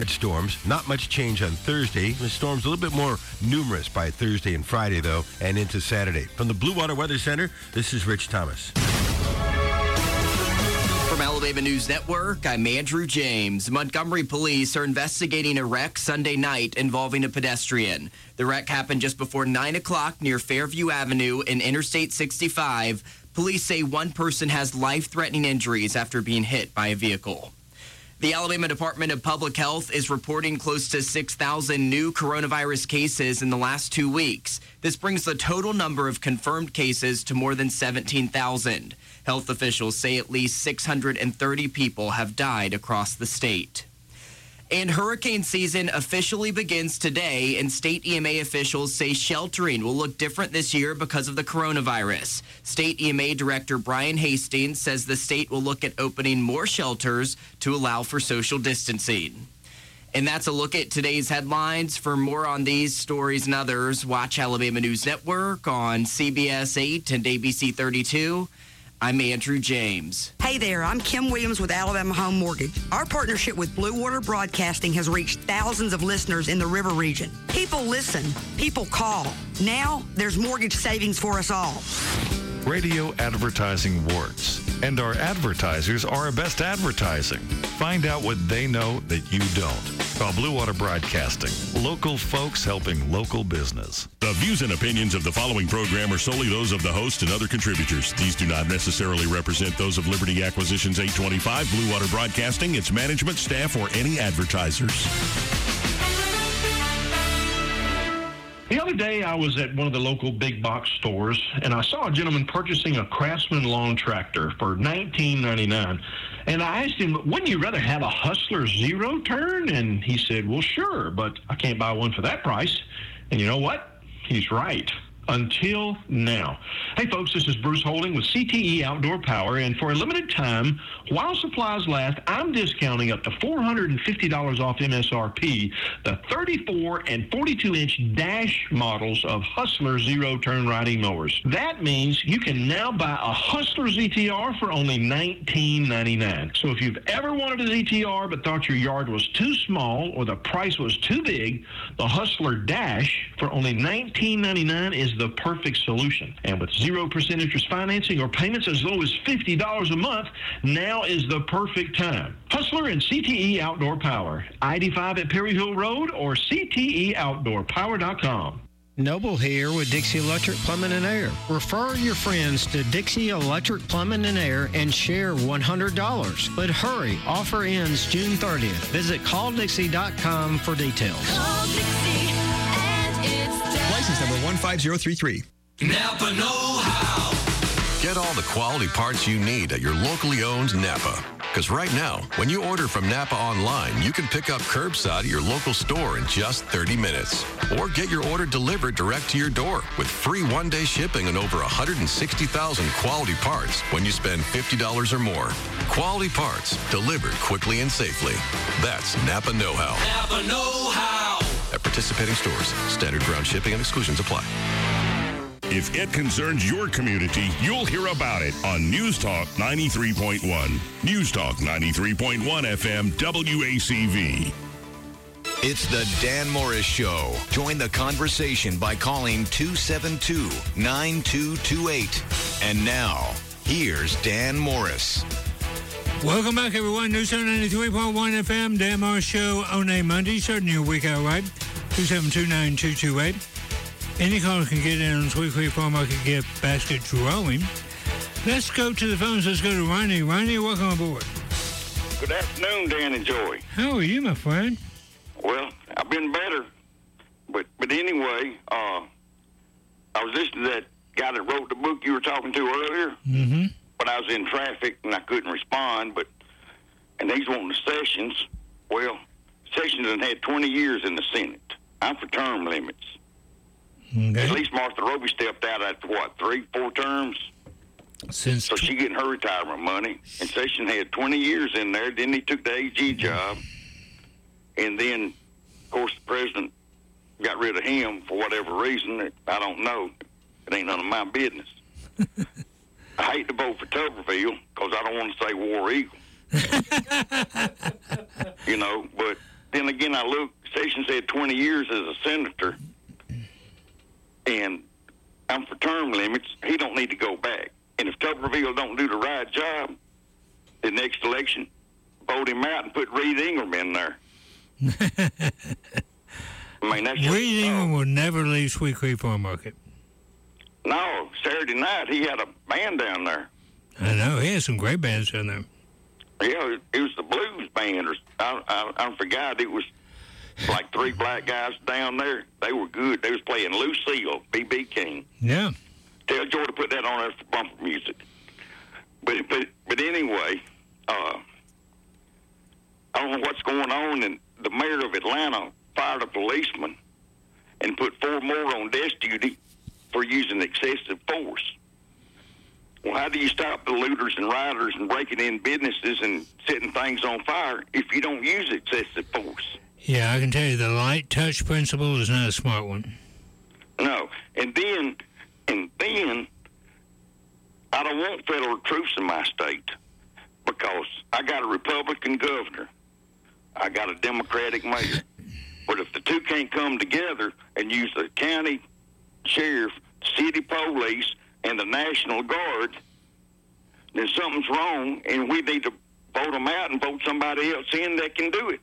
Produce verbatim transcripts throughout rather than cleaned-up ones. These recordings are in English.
Storms. Not much change on Thursday. The storms a little bit more numerous by Thursday and Friday, though, and into Saturday. From the Blue Water Weather Center, this is Rich Thomas. From Alabama News Network, I'm Andrew James. Montgomery police are investigating a wreck Sunday night involving a pedestrian. The wreck happened just before nine o'clock near Fairview Avenue and Interstate sixty-five. Police say one person has life-threatening injuries after being hit by a vehicle. The Alabama Department of Public Health is reporting close to six thousand new coronavirus cases in the last two weeks. This brings the total number of confirmed cases to more than seventeen thousand. Health officials say at least six hundred thirty people have died across the state. And hurricane season officially begins today, and state E M A officials say sheltering will look different this year because of the coronavirus. State E M A Director Brian Hastings says the state will look at opening more shelters to allow for social distancing. And that's a look at today's headlines. For more on these stories and others, watch Alabama News Network on C B S eight and A B C thirty-two. I'm Andrew James. Hey there, I'm Kim Williams with Alabama Home Mortgage. Our partnership with Blue Water Broadcasting has reached thousands of listeners in the River region. People listen, people call. Now there's mortgage savings for us all. Radio advertising works, and our advertisers are our best advertising. Find out what they know that you don't. Call Blue Water Broadcasting. Local folks helping local business. The views and opinions of the following program are solely those of the host and other contributors. These do not necessarily represent those of Liberty Acquisitions eight twenty-five, Blue Water Broadcasting, its management, staff, or any advertisers. The other day, I was at one of the local big box stores, and I saw a gentleman purchasing a Craftsman lawn tractor for nineteen ninety-nine dollars. And I asked him, wouldn't you rather have a Hustler Zero Turn? And he said, well, sure, but I can't buy one for that price. And you know what? He's right. Until now. Hey, folks, this is Bruce Holding with C T E Outdoor Power, and for a limited time, while supplies last, I'm discounting up to four hundred fifty dollars off M S R P the thirty-four and forty-two inch dash models of Hustler zero-turn riding mowers. That means you can now buy a Hustler Z T R for only nineteen ninety-nine. So if you've ever wanted a Z T R but thought your yard was too small or the price was too big, the Hustler Dash for only nineteen ninety-nine is the perfect solution. And with zero percent interest financing or payments as low as fifty dollars a month, now is the perfect time. Hustler and C T E Outdoor Power, I eighty-five at Perryville Road or C T E outdoor power dot com. Noble here with Dixie Electric Plumbing and Air. Refer your friends to Dixie Electric Plumbing and Air and share one hundred dollars. But hurry, offer ends June thirtieth. Visit call dixie dot com for details. Call Dixie and it's done. License number one five zero three three. Napa know-how. Get all the quality parts you need at your locally owned Napa. Because right now, when you order from Napa online, you can pick up curbside at your local store in just thirty minutes. Or get your order delivered direct to your door with free one-day shipping on over one hundred sixty thousand quality parts when you spend fifty dollars or more. Quality parts delivered quickly and safely. That's Napa know-how. Napa know-how. At participating stores, standard ground shipping and exclusions apply. If it concerns your community, you'll hear about it on News Talk ninety-three point one. News Talk ninety-three point one F M W A C V. It's the Dan Morris Show. Join the conversation by calling two seven two, nine two two eight. And now, here's Dan Morris. Welcome back, everyone. News Talk ninety-three point one F M, Dan Morris Show on a Monday, starting your week out right. two seven two, nine two two eight. Any caller can get in on the Sweet Creek Farm Market Gift Basket Drawing. Let's go to the phones. Let's go to Ronnie. Ronnie, welcome aboard. Good afternoon, Dan and Joey. How are you, my friend? Well, I've been better. But but anyway, uh, I was listening to that guy that wrote the book you were talking to earlier. Mm-hmm. But I was in traffic and I couldn't respond. But and he's wanting the Sessions. Well, Sessions has had twenty years in the Senate. I'm for term limits. Okay. At least Martha Roby stepped out after, what, three, four terms? Since so she getting her retirement money. And Sessions had twenty years in there. Then he took the A G job. And then, of course, the president got rid of him for whatever reason. I don't know. It ain't none of my business. I hate to vote for Tuberville because I don't want to say War Eagle. You know, but then again, I look, Sessions had twenty years as a senator, and I'm for term limits. He don't need to go back. And if Tuberville don't do the right job, the next election, vote him out and put Reed Ingram in there. I mean, that's just, Reed Ingram will never leave Sweet Creek Farm Market. No, Saturday night he had a band down there. I know. He had some great bands down there. Yeah, it was the blues band. Or I, I, I forgot. It was like three black guys down there. They were good. They was playing Lucille, B B King. Yeah. Tell Joy to put that on there for bumper music. But but but anyway, uh, I don't know what's going on. And the mayor of Atlanta fired a policeman and put four more on desk duty for using excessive force. Well, how do you stop the looters and rioters and breaking in businesses and setting things on fire if you don't use excessive force? Yeah, I can tell you the light touch principle is not a smart one. No. And then, and then, I don't want federal troops in my state because I got a Republican governor. I got a Democratic mayor. But if the two can't come together and use the county sheriff, city police, and the National Guard, then something's wrong, and we need to vote them out and vote somebody else in that can do it.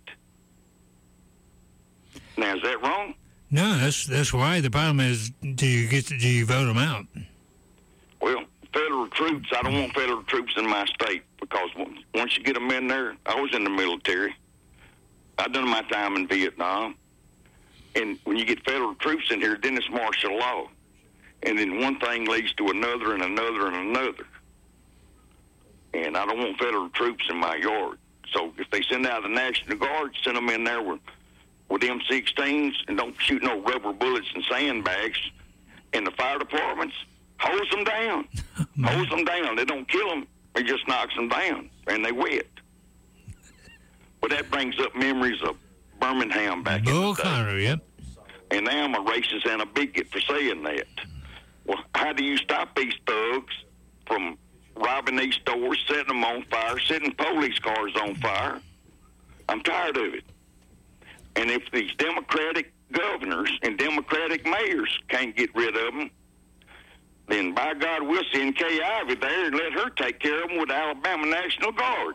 Now, is that wrong? No, that's that's why. The problem is, do you get to, do you vote them out? Well, federal troops, I don't want federal troops in my state because once you get them in there, I was in the military. I done my time in Vietnam. And when you get federal troops in here, then it's martial law. And then one thing leads to another and another and another. And I don't want federal troops in my yard. So if they send out the National Guard, send them in there with, with M sixteens and don't shoot no rubber bullets and sandbags. And the fire departments, hose them down. hose them down. They don't kill them. It just knocks them down. And they wet. But that brings up memories of Birmingham back Bull in the day. Connor, yep. And now I'm a racist and a bigot for saying that. Well, how do you stop these thugs from robbing these stores, setting them on fire, setting police cars on fire? I'm tired of it. And if these Democratic governors and Democratic mayors can't get rid of them, then by God, we'll send Kay Ivey there and let her take care of them with the Alabama National Guard.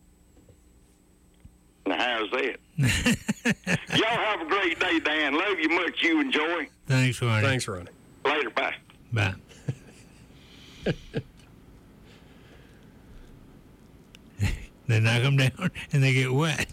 Now, how's that? Y'all have a great day, Dan. Love you much. You enjoy. Thanks, Ronnie. Thanks, Ronnie. Later. Bye. Bye. They knock them down and they get wet.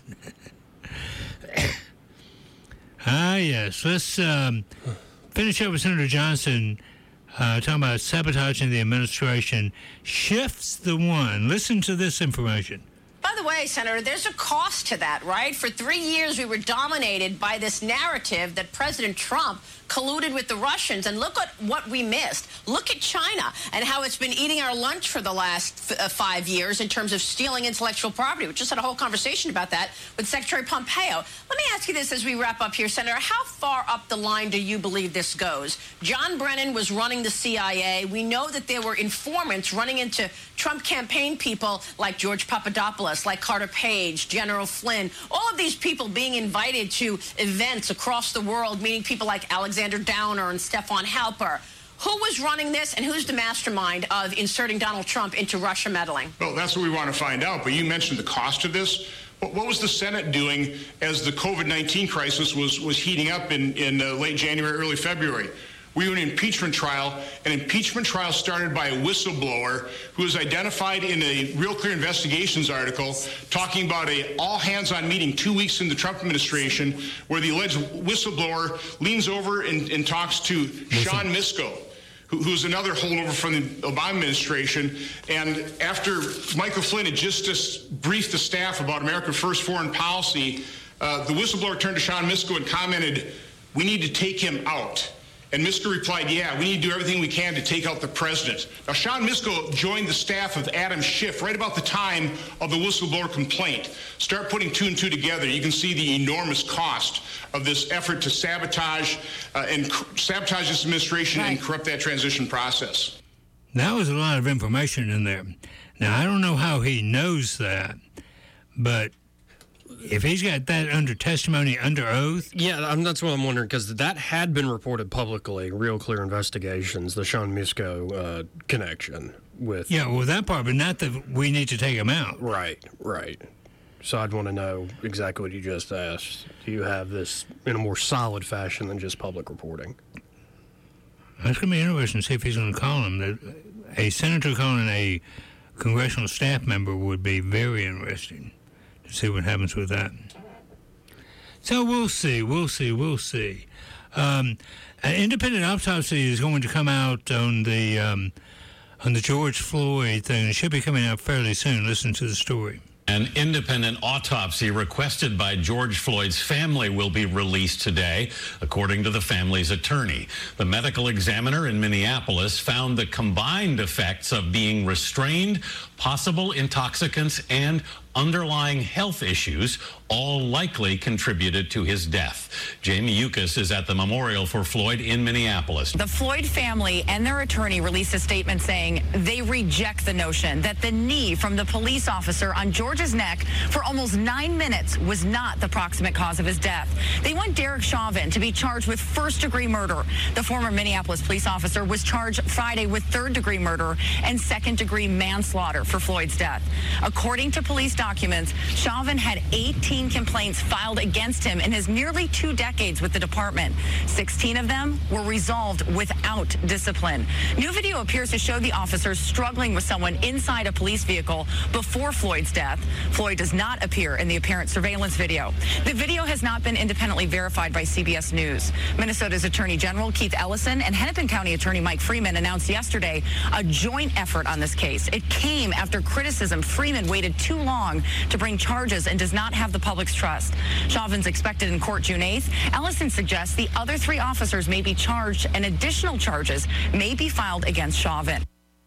Ah, yes. Let's um, finish up with Senator Johnson uh, talking about sabotaging the administration. Shifts the one. Listen to this information. By the way, Senator, there's a cost to that, right? For three years, we were dominated by this narrative that President Trump colluded with the Russians. And look at what we missed. Look at China and how it's been eating our lunch for the last f- uh, five years in terms of stealing intellectual property. We just had a whole conversation about that with Secretary Pompeo. Let me ask you this as we wrap up here, Senator. How far up the line do you believe this goes? John Brennan was running the C I A. We know that there were informants running into Trump campaign people like George Papadopoulos, like Carter Page, General Flynn, all of these people being invited to events across the world, meeting people like Alexander Downer and Stefan Halper. Who was running this, and who's the mastermind of inserting Donald Trump into Russia meddling? Well, that's what we want to find out. But you mentioned the cost of this. What, what was the Senate doing as the COVID nineteen crisis was, was heating up in, in uh, late January, early February? We were in an impeachment trial, an impeachment trial started by a whistleblower who was identified in a Real Clear Investigations article talking about a all-hands-on meeting two weeks in the Trump administration where the alleged whistleblower leans over and, and talks to Sean Misko, who, who's another holdover from the Obama administration. And after Michael Flynn had just, just briefed the staff about America First foreign policy, uh, the whistleblower turned to Sean Misko and commented, "We need to take him out." And Misko replied, "Yeah, we need to do everything we can to take out the president." Now, Sean Misko joined the staff of Adam Schiff right about the time of the whistleblower complaint. Start putting two and two together. You can see the enormous cost of this effort to sabotage uh, and cr- sabotage this administration right. and corrupt that transition process. That was a lot of information in there. Now, I don't know how he knows that, but if he's got that under testimony, under oath. Yeah, I'm, that's what I'm wondering, because that had been reported publicly, Real Clear Investigations, the Sean Misko uh, connection with... Yeah, well, that part, but not that we need to take him out. Right, right. So I'd want to know exactly what you just asked. Do you have this in a more solid fashion than just public reporting? That's going to be interesting to see if he's going to call him. That a senator calling a congressional staff member would be very interesting to see what happens with that. So we'll see, we'll see, we'll see. Um, an independent autopsy is going to come out on the um, on the George Floyd thing. It should be coming out fairly soon. Listen to the story. An independent autopsy requested by George Floyd's family will be released today, according to the family's attorney. The medical examiner in Minneapolis found the combined effects of being restrained, possible intoxicants, and underlying health issues all likely contributed to his death. Jamie Yukas is at the memorial for Floyd in Minneapolis. The Floyd family and their attorney released a statement saying they reject the notion that the knee from the police officer on George's neck for almost nine minutes was not the proximate cause of his death. They want Derek Chauvin to be charged with first-degree murder. The former Minneapolis police officer was charged Friday with third-degree murder and second-degree manslaughter for Floyd's death. According to police documents, Chauvin had eighteen complaints filed against him in his nearly two decades with the department. sixteen of them were resolved without discipline. New video appears to show the officers struggling with someone inside a police vehicle before Floyd's death. Floyd does not appear in the apparent surveillance video. The video has not been independently verified by C B S News. Minnesota's Attorney General Keith Ellison and Hennepin County Attorney Mike Freeman announced yesterday a joint effort on this case. It came after criticism Freeman waited too long to bring charges and does not have the public's trust. Chauvin's expected in court June eighth. Ellison suggests the other three officers may be charged and additional charges may be filed against Chauvin.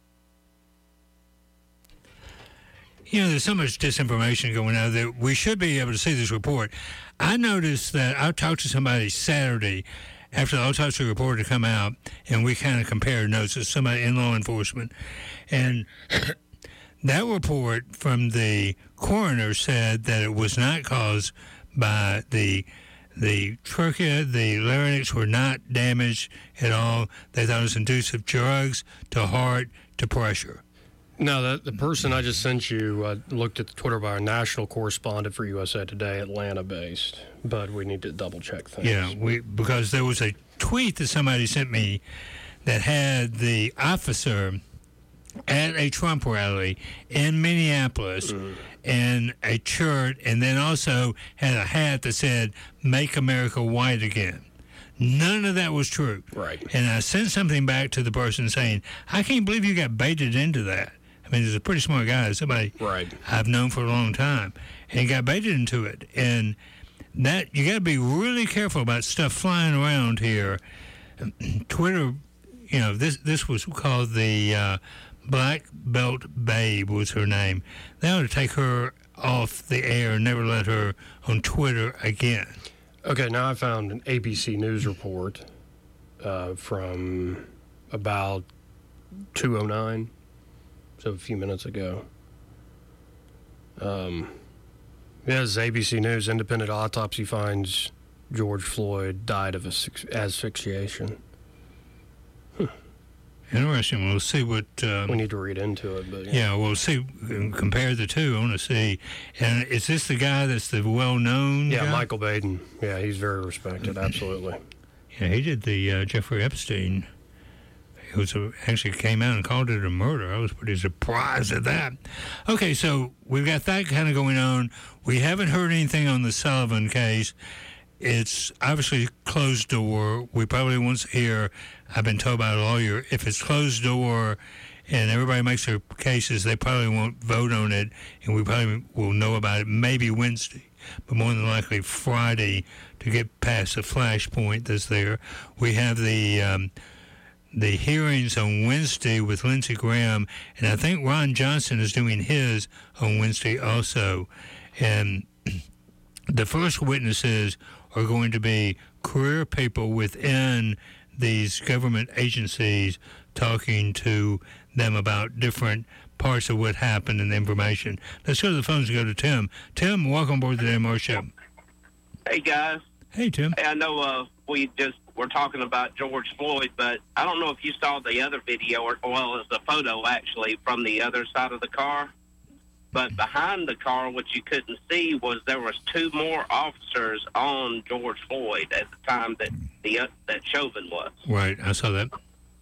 You know, there's so much disinformation going on that we should be able to see this report. I noticed that I talked to somebody Saturday after the autopsy report had come out, and we kind of compared notes with somebody in law enforcement. And that report from the coroner said that it was not caused by the the trachea, the larynx were not damaged at all. They thought it was induced of drugs to heart to pressure. No, the, the person I just sent you uh, looked at the Twitter by a national correspondent for U S A Today, Atlanta-based, but we need to double-check things. Yeah, we because there was a tweet that somebody sent me that had the officer at a Trump rally in Minneapolis mm. in a shirt, and then also had a hat that said, "Make America White Again." None of that was true. Right. And I sent something back to the person saying, I can't believe you got baited into that. I mean, he's a pretty smart guy, somebody right. I've known for a long time, and he got baited into it. And that you got to be really careful about stuff flying around here. Twitter, you know, this this was called the uh, Black Belt Babe was her name. They ought to take her off the air and never let her on Twitter again. Okay, now I found an A B C News report uh, from about two oh nine, so a few minutes ago. Um, yeah, this is A B C News. Independent autopsy finds George Floyd died of asphyxiation. Hmm. Interesting. We'll see what... Um, we need to read into it, but... Yeah, yeah we'll see. Compare the two. I want to see. And is this the guy that's the well-known Yeah, guy? Michael Baden. Yeah, he's very respected, absolutely. Yeah, he did the uh, Jeffrey Epstein. It was a, actually came out and called it a murder. I was pretty surprised at that. Okay, so we've got that kind of going on. We haven't heard anything on the Sullivan case. It's obviously closed door. We probably won't hear, I've been told by a lawyer, if it's closed door and everybody makes their cases, they probably won't vote on it, and we probably will know about it maybe Wednesday, but more than likely Friday to get past the flashpoint that's there. We have the um, the hearings on Wednesday with Lindsey Graham, and I think Ron Johnson is doing his on Wednesday also. And the first witnesses are going to be career people within these government agencies talking to them about different parts of what happened and the information. Let's go to the phones and go to Tim. Tim, welcome aboard the Dan Morris Show. Hey, guys. Hey, Tim. Hey, I know uh, we just were talking about George Floyd, but I don't know if you saw the other video, or well, it's a photo, actually, from the other side of the car. But behind the car, what you couldn't see was there was two more officers on George Floyd at the time that the uh, that Chauvin was. Right, I saw that.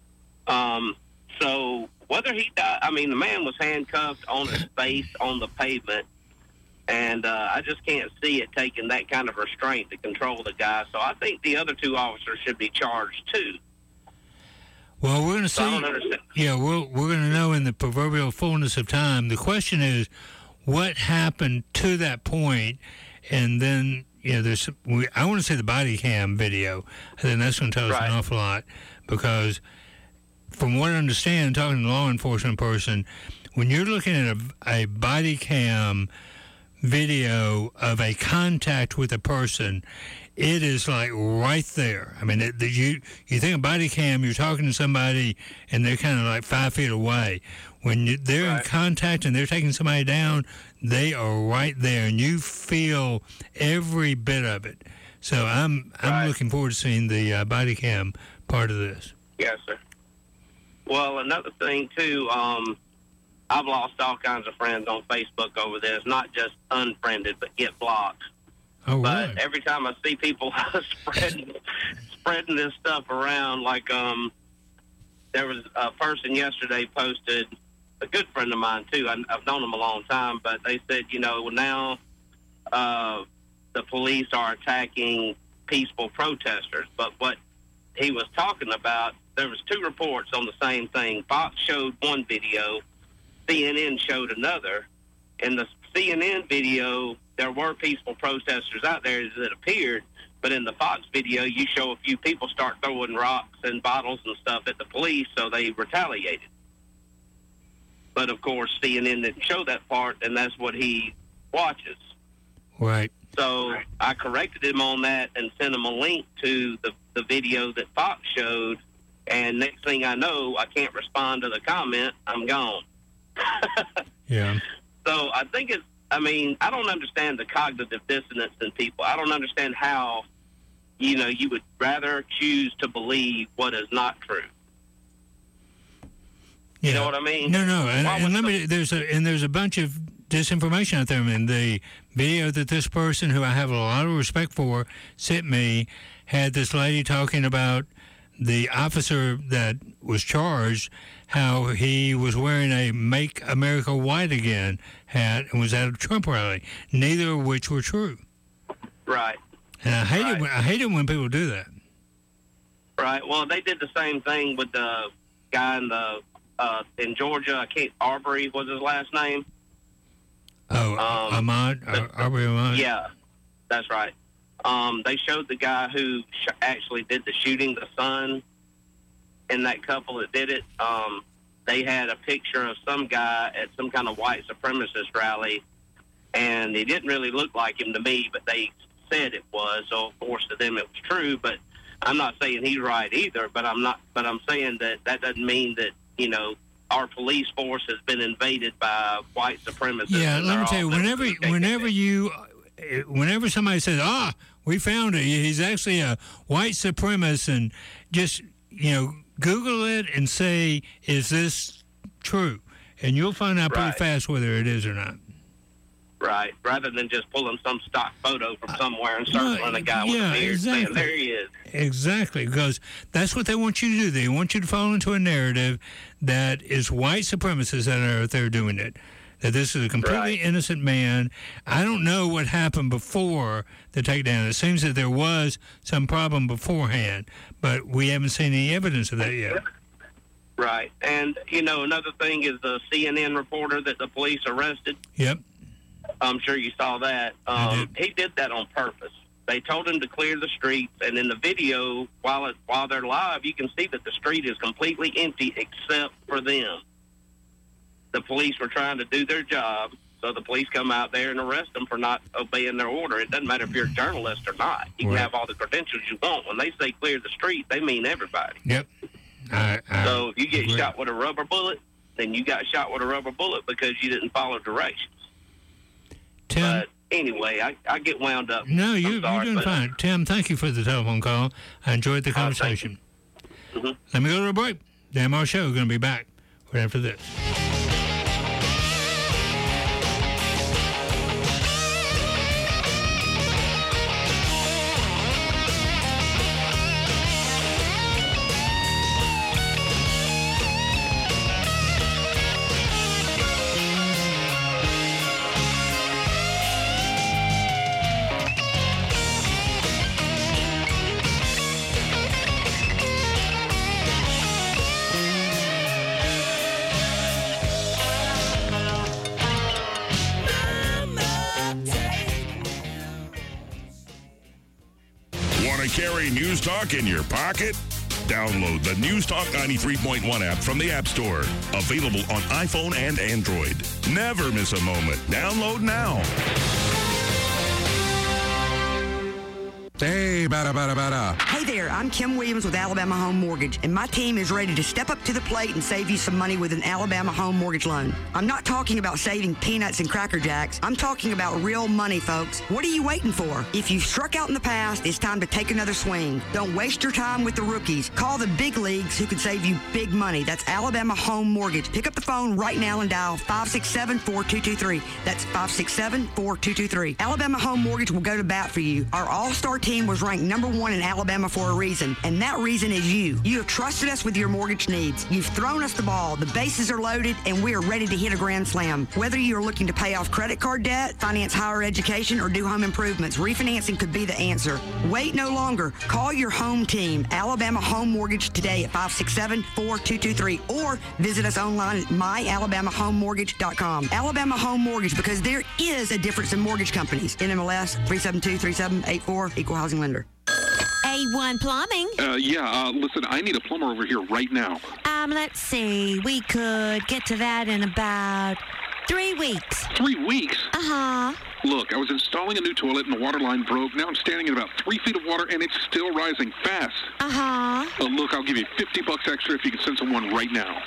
Um, so whether he died, I mean, the man was handcuffed on his face on the pavement, and uh, I just can't see it taking that kind of restraint to control the guy. So I think the other two officers should be charged too. Well, we're going to So I see. don't understand. Yeah, we're we're going to know in the proverbial fullness of time. The question is, what happened to that point, and then you know, there's. We, I want to see the body cam video, and then that's going to tell us Right. an awful lot, because from what I understand, talking to a law enforcement person, when you're looking at a, a body cam video of a contact with a person, it is like right there. I mean, it, the, you you think of body cam, you're talking to somebody, and they're kind of like five feet away. When you, they're in contact and they're taking somebody down, they are right there, and you feel every bit of it. So I'm I'm looking forward to seeing the uh, body cam part of this. Yes, sir. Well, another thing, too, um, I've lost all kinds of friends on Facebook over this, not just unfriended, but get blocked. Oh, but right. every time I see people spreading spreading this stuff around, like um, there was a person yesterday posted, a good friend of mine, too. I, I've known him a long time, but they said, you know, now uh, the police are attacking peaceful protesters. But what he was talking about, there was two reports on the same thing. Fox showed one video, C N N showed another. In the C N N video, there were peaceful protesters out there as it appeared, but in the Fox video, you show a few people start throwing rocks and bottles and stuff at the police, so they retaliated. But, of course, C N N didn't show that part, and that's what he watches. Right. So I corrected him on that and sent him a link to the, the video that Fox showed, and next thing I know, I can't respond to the comment. I'm gone. Yeah. So I think it's, I mean, I don't understand the cognitive dissonance in people. I don't understand how, you know, you would rather choose to believe what is not true. Yeah. You know what I mean? No, no, and, and let me. There's a and there's a bunch of disinformation out there. I mean, the video that this person, who I have a lot of respect for, sent me, had this lady talking about the officer that was charged, how he was wearing a "Make America White Again" hat and was at a Trump rally. Neither of which were true. Right. And I hate it. When, I hate it when people do that. Right. Well, they did the same thing with the guy in the uh, in Georgia. I can't. Arbery was his last name. Oh, Um, Ahmad, Ar- Arbery Ahmad. Yeah, that's right. Um, they showed the guy who sh- actually did the shooting, the son, and that couple that did it. Um, they had a picture of some guy at some kind of white supremacist rally, and it didn't really look like him to me, but they said it was. So of course to them it was true. But I'm not saying he's right either. But I'm not. But I'm saying that that doesn't mean that, you know, our police force has been invaded by white supremacists. Yeah, and let they're me tell you, all whenever whenever you, whenever somebody says, ah, we found it, he's actually a white supremacist, and just, you know, Google it and say, is this true? And you'll find out pretty Right. fast whether it is or not. Right, rather than just pulling some stock photo from somewhere and circling a guy with yeah, a beard exactly. saying, there he is. Exactly, because that's what they want you to do. They want you to fall into a narrative that is white supremacists that are out there doing it. That this is a completely innocent man. I don't know what happened before the takedown. It seems that there was some problem beforehand, but we haven't seen any evidence of that yet. Right, and, you know, another thing is the C N N reporter that the police arrested. Yep. I'm sure you saw that. Um, he did that on purpose. They told him to clear the streets, and in the video, while it, while they're live, you can see that the street is completely empty except for them. The police were trying to do their job, so the police come out there and arrest them for not obeying their order. It doesn't matter if you're a journalist or not. You Right. can have all the credentials you want. When they say clear the street, they mean everybody. Yep. I, I So if you get agree. shot with a rubber bullet, then you got shot with a rubber bullet because you didn't follow directions. Tim, But anyway, I, I get wound up. no, you, I'm sorry, you're doing but- fine. Tim, thank you for the telephone call. I enjoyed the conversation. Mm-hmm. Let me go to a break. Dan Moore Show, going to be back right after this. Want to carry News Talk in your pocket? Download the News Talk ninety-three point one app from the App Store. Available on iPhone and Android. Never miss a moment. Download now. Hey, bada, bada, bada. Hey there, I'm Kim Williams with Alabama Home Mortgage, and my team is ready to step up to the plate and save you some money with an Alabama Home Mortgage loan. I'm not talking about saving peanuts and Cracker Jacks. I'm talking about real money, folks. What are you waiting for? If you've struck out in the past, it's time to take another swing. Don't waste your time with the rookies. Call the big leagues who can save you big money. That's Alabama Home Mortgage. Pick up the phone right now and dial five six seven, four two two three. That's five six seven, four two two three. Alabama Home Mortgage will go to bat for you. Our all-star team was ranked number one in Alabama for a reason, and that reason is you. You have trusted us with your mortgage needs. You've thrown us the ball. The bases are loaded, and we are ready to hit a grand slam. Whether you are looking to pay off credit card debt, finance higher education, or do home improvements, refinancing could be the answer. Wait no longer. Call your home team, Alabama Home Mortgage, today at five six seven, four two two three, or visit us online at my alabama home mortgage dot com. Alabama Home Mortgage, because there is a difference in mortgage companies. N M L S three seven two three seven eight four, Equal Housing Lender. A one Plumbing. Uh, yeah, uh, listen, I need a plumber over here right now. Um, let's see. We could get to that in about three weeks. Three weeks? Uh-huh. Look, I was installing a new toilet and the water line broke. Now I'm standing in about three feet of water and it's still rising fast. Uh-huh. Uh, look, I'll give you fifty bucks extra if you can send someone right now.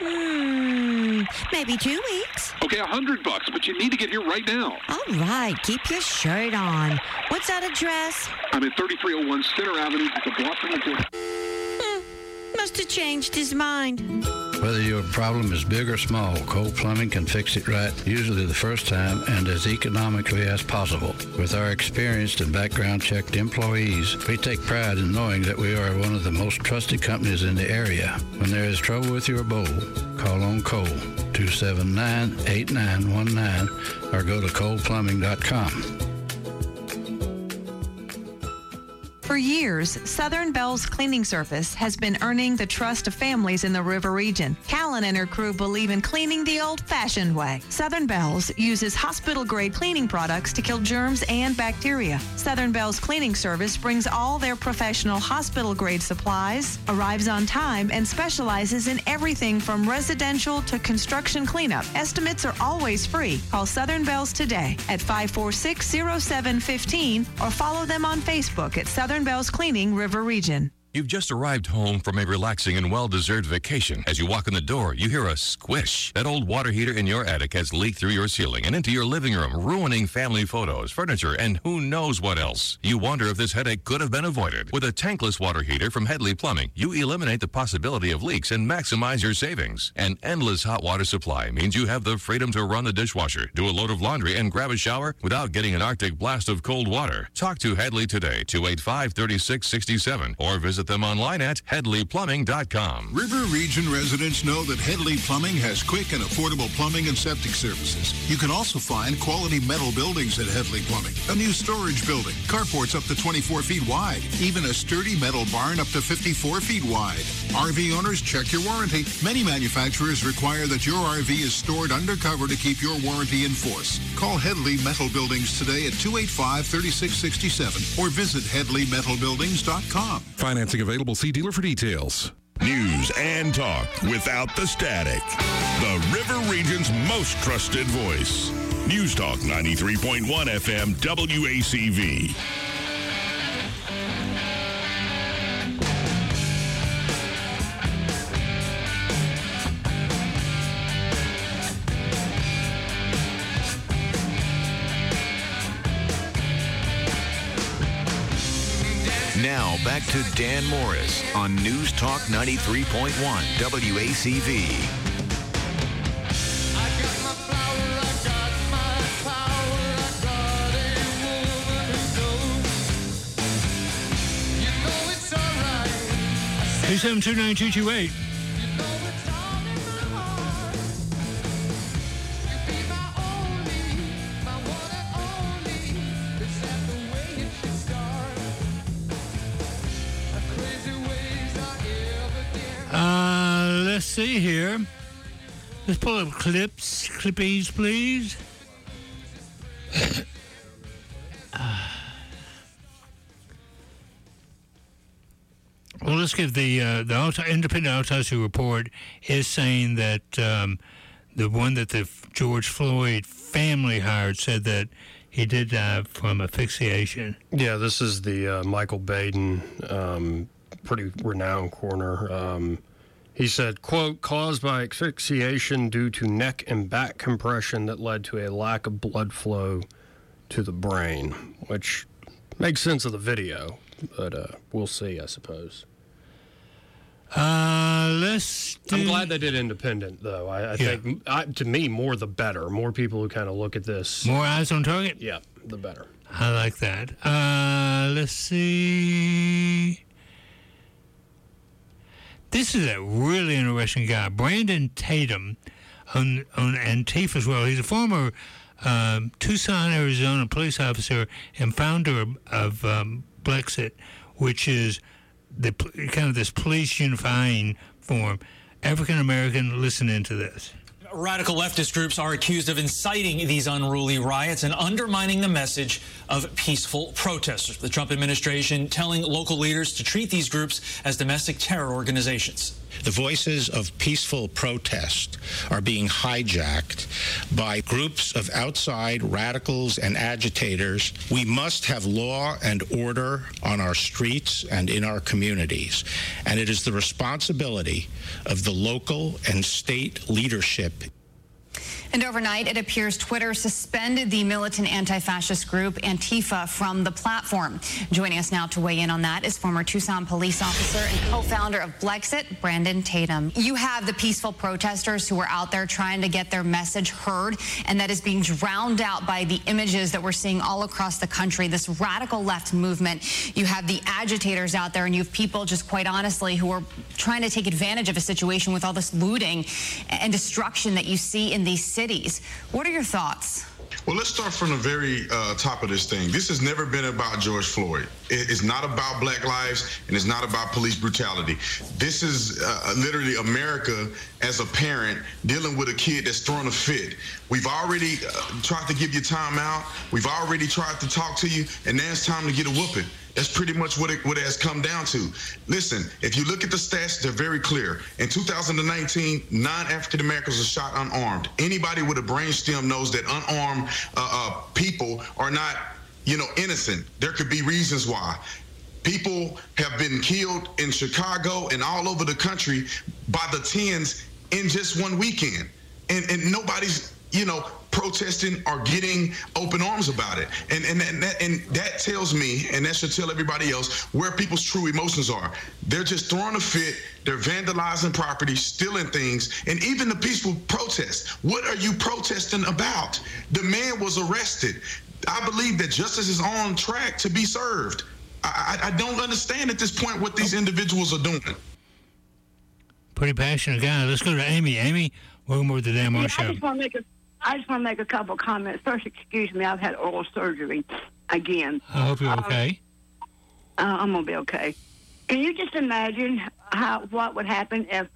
Hmm, maybe two weeks. Okay, a hundred bucks, but you need to get here right now. All right, keep your shirt on. What's that address? I'm at thirty-three oh one Center Avenue, just a block from the door. Hmm, must have changed his mind. Whether your problem is big or small, Cole Plumbing can fix it right, usually the first time and as economically as possible. With our experienced and background-checked employees, we take pride in knowing that we are one of the most trusted companies in the area. When there is trouble with your bowl, call on Cole, two seven nine, eight nine one nine, or go to cole plumbing dot com. For years, Southern Bell's cleaning service has been earning the trust of families in the River region. Callan and her crew believe in cleaning the old-fashioned way. Southern Bell's uses hospital-grade cleaning products to kill germs and bacteria. Southern Bell's cleaning service brings all their professional hospital-grade supplies, arrives on time, and specializes in everything from residential to construction cleanup. Estimates are always free. Call Southern Bell's today at five four six, zero seven one five or follow them on Facebook at Southern Bell's Cleaning River Region. You've just arrived home from a relaxing and well-deserved vacation. As you walk in the door, you hear a squish. That old water heater in your attic has leaked through your ceiling and into your living room, ruining family photos, furniture, and who knows what else. You wonder if this headache could have been avoided. With a tankless water heater from Headley Plumbing, you eliminate the possibility of leaks and maximize your savings. An endless hot water supply means you have the freedom to run the dishwasher, do a load of laundry, and grab a shower without getting an Arctic blast of cold water. Talk to Headley today, two eight five, three six six seven, or visit them online at headley plumbing dot com. River Region residents know that Headley Plumbing has quick and affordable plumbing and septic services. You can also find quality metal buildings at Headley Plumbing. A new storage building, carports up to twenty-four feet wide, even a sturdy metal barn up to fifty-four feet wide. R V owners, check your warranty. Many manufacturers require that your R V is stored undercover to keep your warranty in force. Call Headley Metal Buildings today at two eight five, three six six seven or visit headley metal buildings dot com. Financing available. See dealer for details. News and talk without the static. The River Region's most trusted voice. News Talk ninety-three point one F M W A C V. Now, back to Dan Morris on News Talk ninety-three point one W A C V. two seven two, nine two two eight. Uh, let's see here. Let's pull up clips, clippies, please. uh, well, let's give the uh, the auto, independent autopsy report is saying that um, the one that the George Floyd family hired said that he did die from asphyxiation. Yeah, this is the uh, Michael Baden, um, pretty renowned coroner. Um, he said, quote, caused by asphyxiation due to neck and back compression that led to a lack of blood flow to the brain, which makes sense of the video, but uh, we'll see, I suppose. Uh, let's do... I'm glad they did independent, though. I, I Yeah. think, I, to me, more the better. More people who kind of look at this. More eyes on target? Yeah, the better. I like that. Uh, let's see. This is a really interesting guy, Brandon Tatum, on, on Antifa as well. He's a former um, Tucson, Arizona police officer and founder of, of um, Blexit, which is the kind of this police unifying form. African American, listen into this. Radical leftist groups are accused of inciting these unruly riots and undermining the message of peaceful protesters. The Trump administration telling local leaders to treat these groups as domestic terror organizations. The voices of peaceful protest are being hijacked by groups of outside radicals and agitators. We must have law and order on our streets and in our communities. And it is the responsibility of the local and state leadership. And overnight, it appears Twitter suspended the militant anti-fascist group Antifa from the platform. Joining us now to weigh in on that is former Tucson police officer and co-founder of Blexit, Brandon Tatum. You have the peaceful protesters who are out there trying to get their message heard, and that is being drowned out by the images that we're seeing all across the country, this radical left movement. You have the agitators out there, and you have people just quite honestly who are trying to take advantage of a situation with all this looting and destruction that you see in these cities. What are your thoughts? Well, let's start from the very uh, top of this thing. This has never been about George Floyd. It is not about black lives, and it's not about police brutality. This is uh, literally America as a parent dealing with a kid that's throwing a fit. We've already uh, tried to give you time out. We've already tried to talk to you, and now it's time to get a whooping. That's pretty much what it, what it has come down to. Listen, if you look at the stats, they're very clear. In two thousand nineteen, nine African Americans were shot unarmed. Anybody with a brainstem knows that unarmed uh, uh, people are not, you know, innocent. There could be reasons why. People have been killed in Chicago and all over the country by the tens in just one weekend. And, and nobody's, you know, protesting or getting open arms about it. And, and, and, that, and that tells me, and that should tell everybody else, where people's true emotions are. They're just throwing a fit. They're vandalizing property, stealing things, and even the peaceful protest. What are you protesting about? The man was arrested. I believe that justice is on track to be served. I, I, I don't understand at this point what these individuals are doing. Pretty passionate guy. Let's go to Amy. Amy, welcome over to the Dan Morris Yeah, I Show. just want to make a I just want to make a couple comments. First, excuse me, I've had oral surgery again. I hope you're Um, okay. Uh, I'm gonna be okay. Can you just imagine how what would happen if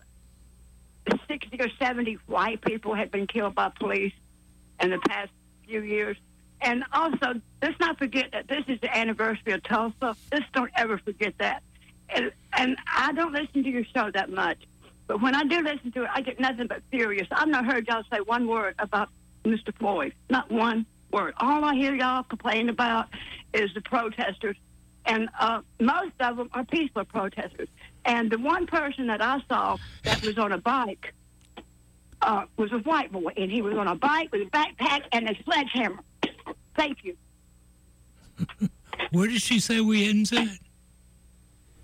sixty or seventy white people had been killed by police in the past few years? And also, let's not forget that this is the anniversary of Tulsa. Just don't ever forget that. And, and I don't listen to your show that much, but when I do listen to it, I get nothing but furious. I've not heard y'all say one word about Mister Floyd. Not one word. All I hear y'all complain about is the protesters, and uh, most of them are peaceful protesters. And the one person that I saw that was on a bike uh, was a white boy, and he was on a bike with a backpack and a sledgehammer. Thank you. What did she say we hadn't said?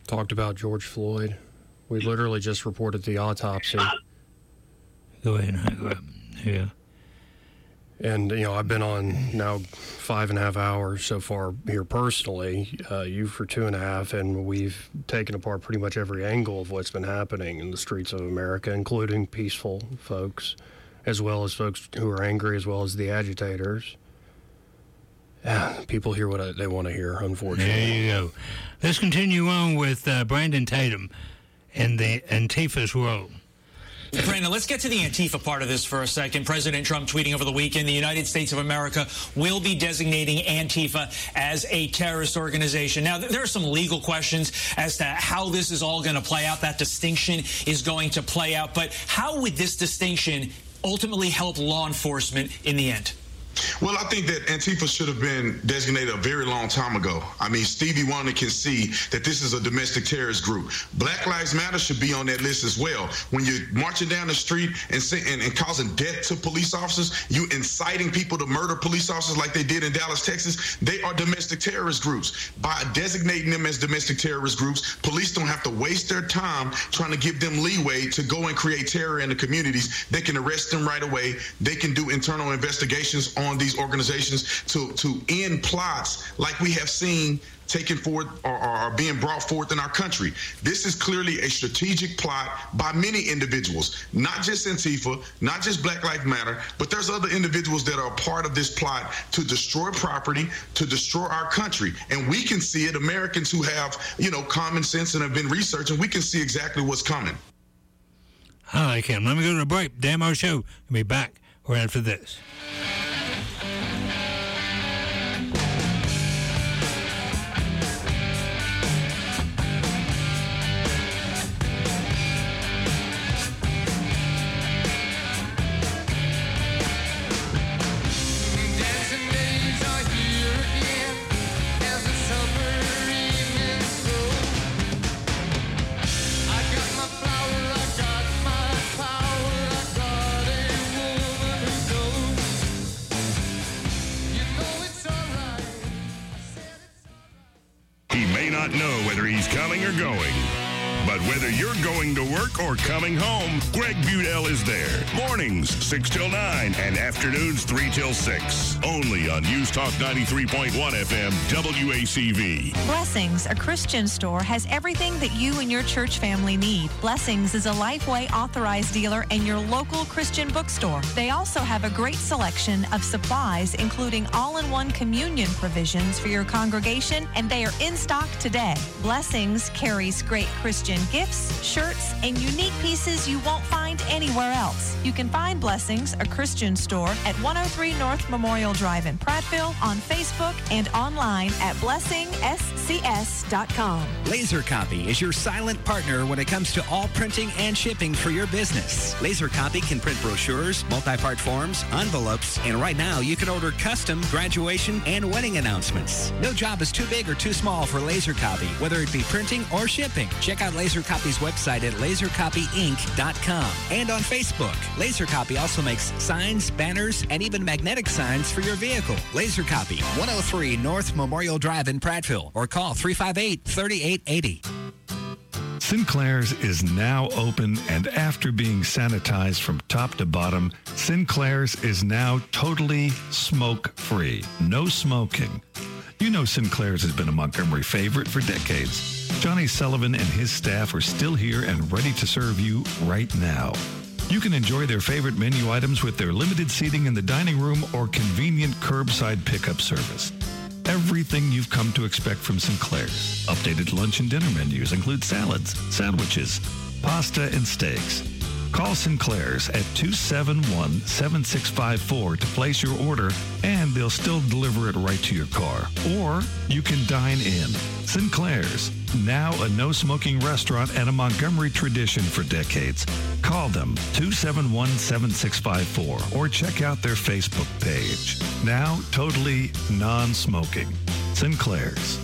Talked about George Floyd. We literally just reported the autopsy. Go ahead and hang up. Yeah. And, you know, I've been on now five and a half hours so far here personally, uh, you for two and a half, and we've taken apart pretty much every angle of what's been happening in the streets of America, including peaceful folks, as well as folks who are angry, as well as the agitators. Yeah, people hear what they want to hear, unfortunately. There you go. Let's continue on with uh, Brandon Tatum and the Antifa's role. Brandon, let's get to the Antifa part of this for a second. President Trump tweeting over the weekend, the United States of America will be designating Antifa as a terrorist organization. Now, there are some legal questions as to how this is all going to play out. That distinction is going to play out. But how would this distinction ultimately help law enforcement in the end? Well, I think that Antifa should have been designated a very long time ago. I mean, Stevie Wonder can see that this is a domestic terrorist group. Black Lives Matter should be on that list as well. When you're marching down the street and, say, and, and causing death to police officers, you inciting people to murder police officers like they did in Dallas, Texas, they are domestic terrorist groups. By designating them as domestic terrorist groups, police don't have to waste their time trying to give them leeway to go and create terror in the communities. They can arrest them right away. They can do internal investigations on on these organizations to, to end plots like we have seen taken forth or, or being brought forth in our country. This is clearly a strategic plot by many individuals, not just Antifa, not just Black Lives Matter, but there's other individuals that are a part of this plot to destroy property, to destroy our country. And we can see it, Americans who have, you know, common sense and have been researching, we can see exactly what's coming. All right, Kim, let me go to a break. Damn our show. We'll be back right after this. Know whether he's coming or going. But whether you're going to work or coming home, Greg Budell is there. Mornings, six till nine, and afternoons, three till six. Only on News Talk ninety-three point one F M, W A C V. Blessings, a Christian store, has everything that you and your church family need. Blessings is a Lifeway authorized dealer and your local Christian bookstore. They also have a great selection of supplies, including all-in-one communion provisions for your congregation, and they are in stock today. Blessings carries great Christian gifts, shirts, and unique pieces you won't find anywhere else. You can find Blessings, a Christian store, at one oh three North Memorial Drive in Prattville, on Facebook, and online at blessing s c s dot com. Laser Copy is your silent partner when it comes to all printing and shipping for your business. Laser Copy can print brochures, multi-part forms, envelopes, and right now you can order custom graduation and wedding announcements. No job is too big or too small for Laser Copy, whether it be printing or shipping. Check out Laser Copy's website at laser copy inc dot com and on Facebook. Laser Copy also makes signs, banners, and even magnetic signs for your vehicle. Laser Copy, one oh three North Memorial Drive in Prattville, or call three five eight, three eight eight oh. Sinclair's is now open, and after being sanitized from top to bottom, Sinclair's is now totally smoke-free. No smoking. You know Sinclair's has been a Montgomery favorite for decades. Johnny Sullivan and his staff are still here and ready to serve you right now. You can enjoy their favorite menu items with their limited seating in the dining room or convenient curbside pickup service. Everything you've come to expect from Sinclair's. Updated lunch and dinner menus include salads, sandwiches, pasta, and steaks. Call Sinclair's at two seven one, seven six five four to place your order, and they'll still deliver it right to your car. Or you can dine in. Sinclair's, now a no-smoking restaurant and a Montgomery tradition for decades. Call them two seven one, seven six five four or check out their Facebook page. Now totally non-smoking. Sinclair's.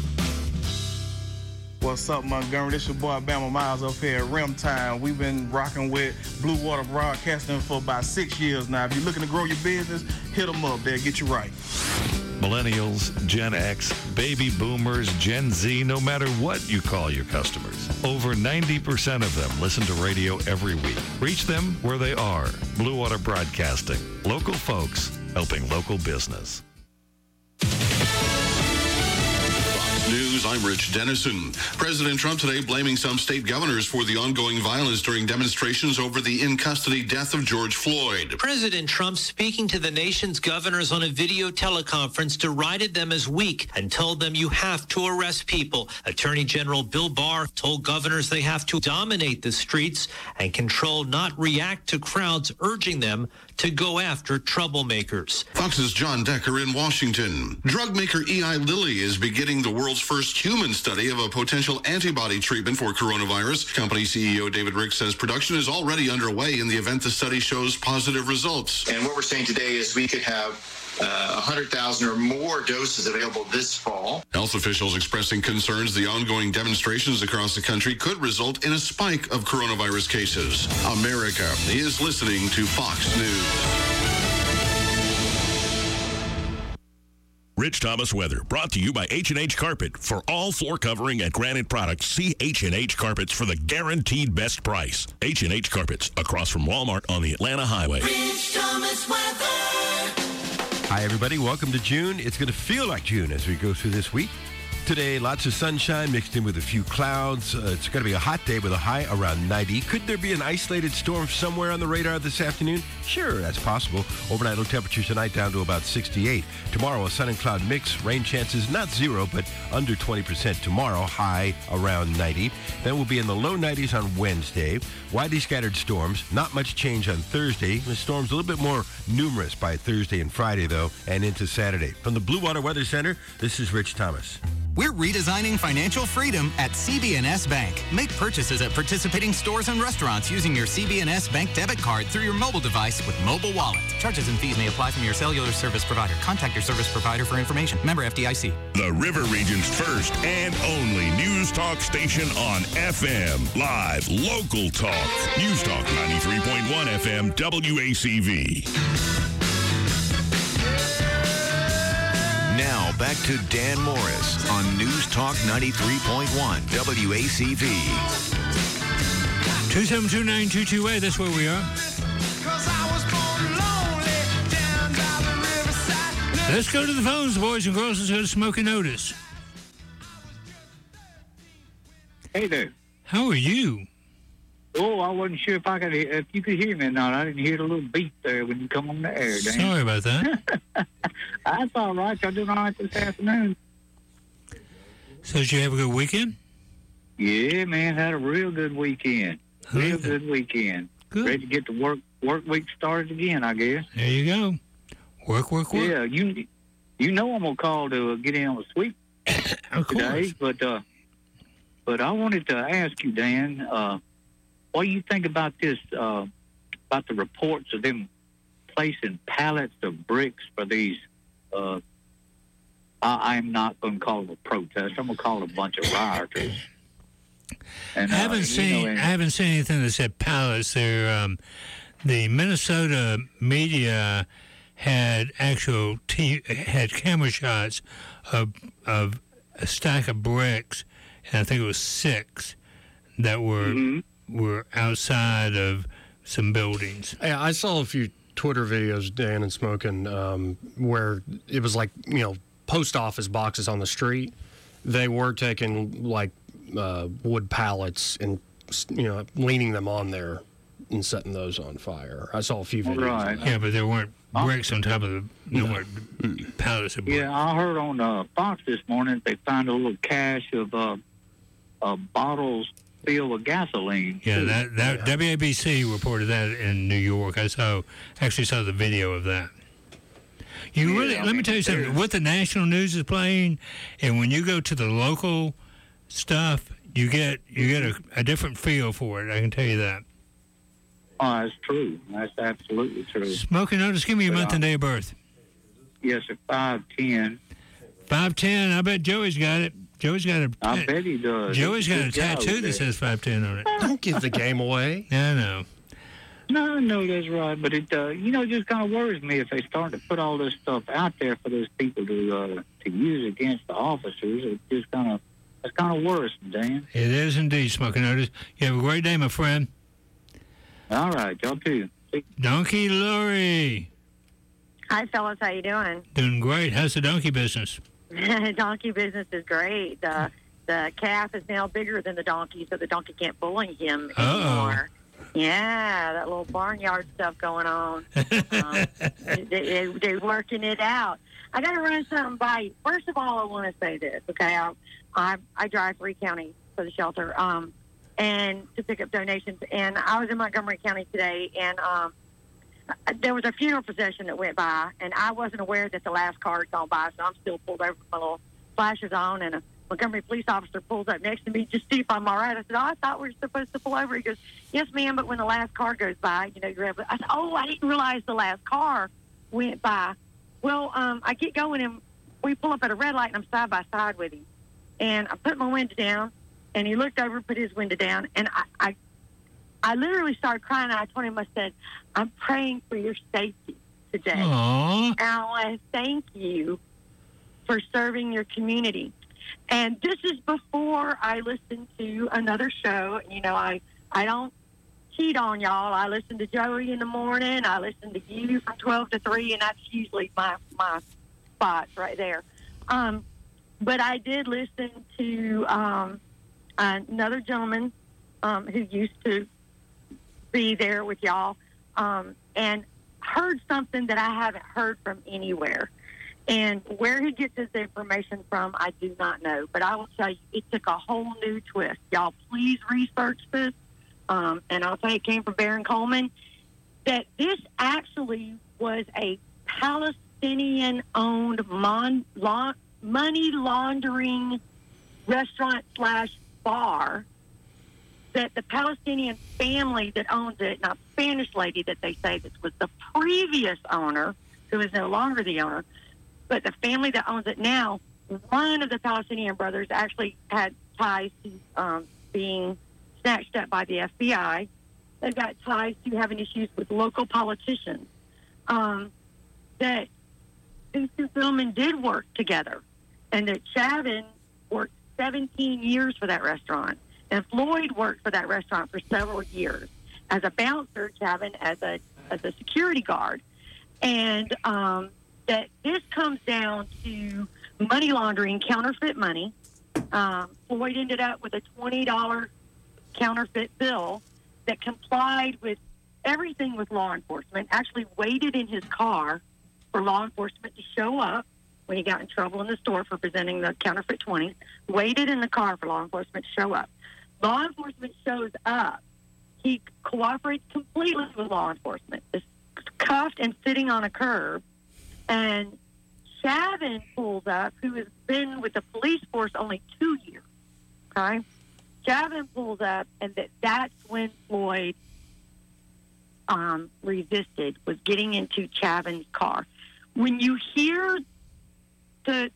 What's up, Montgomery? This your boy Bama Miles up here at Rim Time. We've been rocking with Blue Water Broadcasting for about six years now. If you're looking to grow your business, hit them up. They'll get you right. Millennials, Gen X, baby boomers, Gen Z, no matter what you call your customers. Over ninety percent of them listen to radio every week. Reach them where they are. Blue Water Broadcasting. Local folks helping local business. News, I'm Rich Dennison. President Trump today blaming some state governors for the ongoing violence during demonstrations over the in-custody death of George Floyd. President Trump, speaking to the nation's governors on a video teleconference, derided them as weak and told them you have to arrest people. Attorney General Bill Barr told governors they have to dominate the streets and control, not react to crowds urging them to go after troublemakers. Fox's John Decker in Washington. Drug maker Eli Lilly is beginning the world's first human study of a potential antibody treatment for coronavirus. Company C E O David Ricks says production is already underway in the event the study shows positive results. And what we're saying today is we could have uh, one hundred thousand or more doses available this fall. Health officials expressing concerns the ongoing demonstrations across the country could result in a spike of coronavirus cases. America is listening to Fox News. Rich Thomas weather, brought to you by H and H Carpet. For all floor covering and granite products, see H and H Carpets for the guaranteed best price. H and H Carpets, across from Walmart on the Atlanta Highway. Rich Thomas weather. Hi, everybody. Welcome to June. It's going to feel like June as we go through this week. Today, lots of sunshine mixed in with a few clouds. Uh, it's going to be a hot day with a high around ninety. Could there be an isolated storm somewhere on the radar this afternoon? Sure, that's possible. Overnight low temperatures tonight down to about sixty-eight. Tomorrow, a sun and cloud mix. Rain chances not zero, but under twenty percent tomorrow. High around ninety. Then we'll be in the low nineties on Wednesday. Widely scattered storms. Not much change on Thursday. The storms a little bit more numerous by Thursday and Friday, though, and into Saturday. From the Blue Water Weather Center, this is Rich Thomas. We're redesigning financial freedom at C B N S Bank. Make purchases at participating stores and restaurants using your C B N S Bank debit card through your mobile device with Mobile Wallet. Charges and fees may apply from your cellular service provider. Contact your service provider for information. Member F D I C. The River Region's first and only news talk station on F M. Live, local talk. News Talk ninety-three point one F M W A C V. Now, back to Dan Morris on News Talk ninety-three point one W A C V. two seven two, nine two two eight, that's where we are. Let's go to the phones, boys and girls. Let's go to Smoky Notice. Hey there. How are you? Oh, I wasn't sure if I could, if you could hear me or not. I didn't hear the little beep there when you come on the air, Dan. Sorry about that. That's all right. Y'all doing all right this afternoon? So did you have a good weekend? Yeah, man, had a real good weekend. Real good weekend. Good. Ready to get the work work week started again, I guess. There you go. Work, work, work. Yeah, you you know I'm gonna call to uh, get in on the sweep today, but uh, but I wanted to ask you, Dan, uh, what do you think about this? Uh, about the reports of them placing pallets of bricks for these? Uh, I, I'm not going to call them a protest. I'm going to call it a bunch of rioters. And, I haven't uh, seen. You know, and, I haven't seen anything that said pallets. There, um, the Minnesota media had actual t- had camera shots of of a stack of bricks, and I think it was six that were mm-hmm. were outside of some buildings. Yeah, I saw a few Twitter videos, Dan and Smoking, um, where it was like, you know, post office boxes on the street. They were taking like uh, wood pallets and, you know, leaning them on there and setting those on fire. I saw a few videos. Right. Yeah, but there weren't bricks on top of the no. there weren't pallets of bricks. Yeah, I heard on uh, Fox this morning that they found a little cache of uh, uh, bottles filled with gasoline. Yeah, that, that yeah. W A B C reported that in New York. I saw actually saw the video of that. You yeah, really I let mean, me tell you something. What the national news is playing, and when you go to the local stuff, you get you get a, a different feel for it. I can tell you that. Oh, that's true. That's absolutely true. Smoking Notice, give me your but, month uh, and day of birth. Yes, at five ten. Five ten. I bet Joey's got it. Joey's got a. I bet he does. Joey's got a tattoo that says five ten on it. Don't give the game away. I know. No, no, that's right. But it, uh, you know, it just kind of worries me if they start to put all this stuff out there for those people to uh, to use against the officers. It just kind of, it's kind of worrisome, Dan. It is indeed, Smoking Otis. You have a great day, my friend. All right, y'all too. Donkey Lori. Hi, fellas. How you doing? Doing great. How's the donkey business? Donkey business is great. The the calf is now bigger than the donkey, so the donkey can't bully him Uh-oh. anymore. Yeah, that little barnyard stuff going on. um, they, they, they're working it out. I got to run something by you. First of all, I want to say this, okay? I, I, I drive three counties for the shelter um, and to pick up donations. And I was in Montgomery County today, and um, there was a funeral procession that went by, and I wasn't aware that the last car had gone by, so I'm still pulled over with my little flashes on, and a Montgomery police officer pulls up next to me just to see if I'm all right. I said, oh, I thought we were supposed to pull over. He goes, yes, ma'am, but when the last car goes by, you know, you're able to. I said, oh, I didn't realize the last car went by. Well, um, I get going, and we pull up at a red light, and I'm side by side with him. And I put my window down, and he looked over, put his window down, and I, I, I literally started crying, and I told him, I said, I'm praying for your safety today. Aww. And I want to thank you for serving your community. And this is before I listened to another show. You know, I, I don't cheat on y'all. I listen to Joey in the morning. I listen to you from twelve to three, and that's usually my, my spots right there. Um, but I did listen to um, another gentleman um, who used to be there with y'all um, and heard something that I haven't heard from anywhere. And where he gets his information from, I do not know. But I will tell you, it took a whole new twist. Y'all, please research this. Um, and I'll tell you, it came from Baron Coleman, that this actually was a Palestinian-owned mon- la- money laundering restaurant slash bar that the Palestinian family that owns it, not Spanish lady that they say this was the previous owner, who is no longer the owner, but the family that owns it now, one of the Palestinian brothers actually had ties to um, being snatched up by the F B I. They've got ties to having issues with local politicians. Um, that these two gentlemen did work together, and that Chavin worked seventeen years for that restaurant, and Floyd worked for that restaurant for several years as a bouncer, Chavin as a as a security guard, and um, that this comes down to money laundering, counterfeit money. Um, Floyd ended up with a twenty dollars counterfeit bill that complied with everything with law enforcement, actually waited in his car for law enforcement to show up when he got in trouble in the store for presenting the counterfeit twenty, waited in the car for law enforcement to show up. Law enforcement shows up. He cooperates completely with law enforcement, is cuffed and sitting on a curb. And Chavin pulls up, who has been with the police force only two years. Okay? Chavin pulls up, and that, that's when Floyd um, resisted, was getting into Chavin's car. When you hear the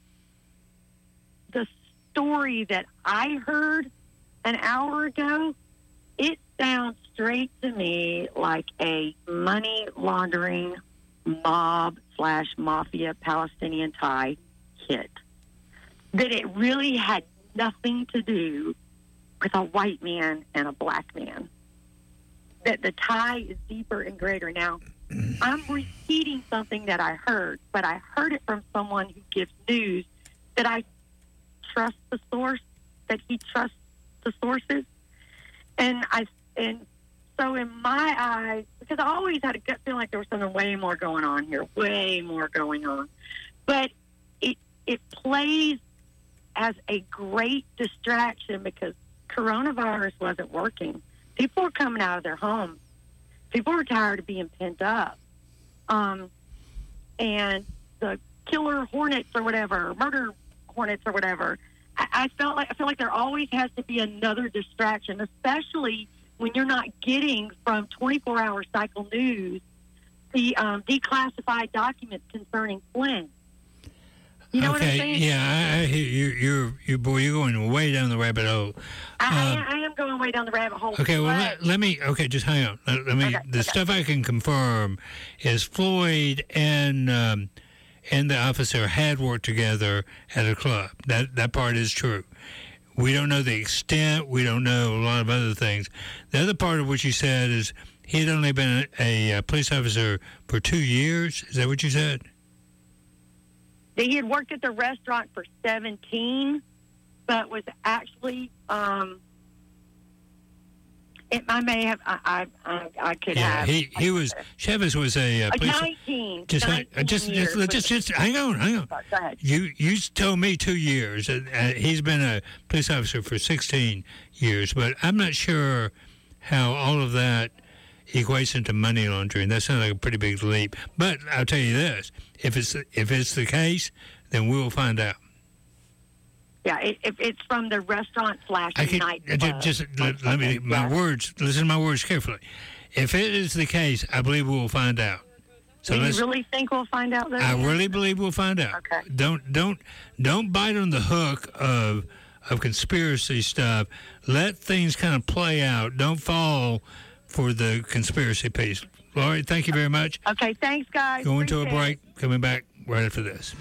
the story that I heard an hour ago, it sounds straight to me like a money laundering mob slash mafia Palestinian tie hit. That it really had nothing to do with a white man and a black man. That the tie is deeper and greater. Now, I'm repeating something that I heard, but I heard it from someone who gives news that I trust the source, that he trusts the sources. And I and so in my eyes, because I always had a gut feeling like there was something way more going on here, way more going on. But it it plays as a great distraction because coronavirus wasn't working. People were coming out of their homes. People were tired of being pent up. Um, and the killer hornets or whatever, murder hornets or whatever, I, I felt like I feel like there always has to be another distraction, especially when you're not getting from twenty-four hour cycle news the um, declassified documents concerning Flynn. You know what I'm okay, saying? yeah, I, I hear you. You're, you boy, you're going way down the rabbit hole. I, Um, I, I am going way down the rabbit hole. Okay, well, but- let, let me, okay, just hang on. Let, let me, Okay, the okay. stuff I can confirm is Floyd and, um, and the officer had worked together at a club. That, that part is true. We don't know the extent. We don't know a lot of other things. The other part of what you said is he had only been a, a police officer for two years. Is that what you said? He had worked at the restaurant for seventeen, but was actually, um, it, I may have, I, I, I, I could Yeah, have. he, he was, Chavez was a uh, Uh, police nineteen. Just, hang- nineteen just, years just, just, just, hang on, hang on. Go ahead. You, you told me two years. Uh, uh, he's been a police officer for sixteen years, but I'm not sure how all of that equates into money laundering. That sounds like a pretty big leap. But I'll tell you this: if it's if it's the case, then we will find out. Yeah, it, it, it's from the restaurant slash I can night uh, ju- club. just let, let me my words. Listen to my words carefully. If it is the case, I believe we will find out. So Do you let's. really think we'll find out? Though? I really believe we'll find out. Okay. Don't don't don't bite on the hook of of conspiracy stuff. Let things kind of play out. Don't fall for the conspiracy piece. Lori, thank you very much. Okay, thanks, guys. Going to a Appreciate break. Coming back right after this.